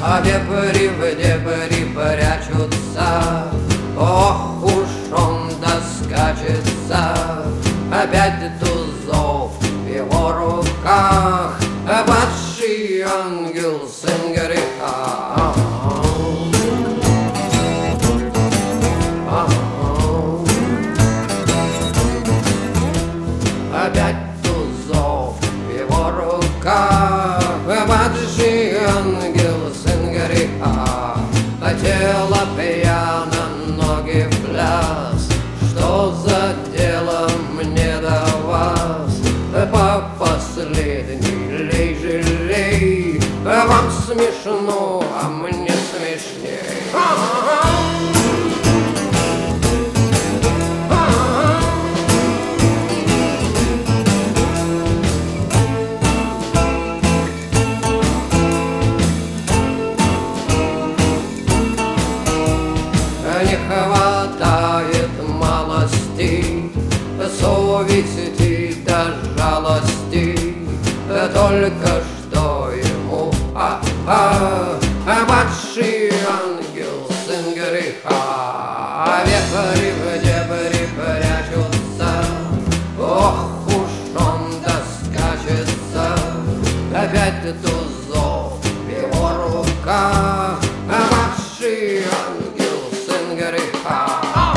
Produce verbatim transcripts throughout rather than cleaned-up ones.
А вепри в дебри прячутся. Ох уж он доскачется. Опять тузов в его руках, падший ангел, сын греха. Опять тузов в его руках, падший ангел, сын греха. А тело пьяно, ноги в пляс. Что за дело мне до вас? По последней лей жалей. Вам смешно, а мне смешней. Не хватает малости, совести до жалости. Только что ему а а а падший ангел, сын греха. Вепри в дебри прячутся. Ох уж он доскачется. Опять тузов в его руках, падший ангел, сын греха.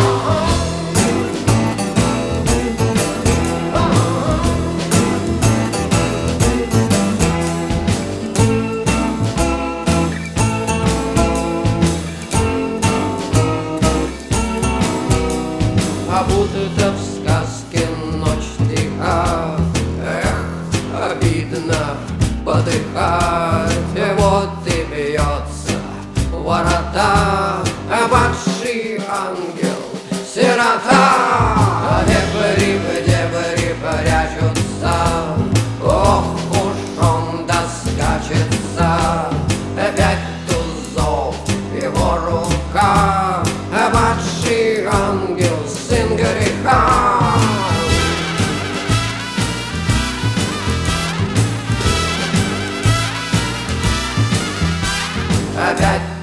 А будто в сказке ночь тиха. Эх, обидно подыхать. Вот и бьется ворота, падший ангел, сирота. Вепри в дебри прячутся. Ох уж он доскачется. Опять тузов в его руках, падший ангел, сын греха. Опять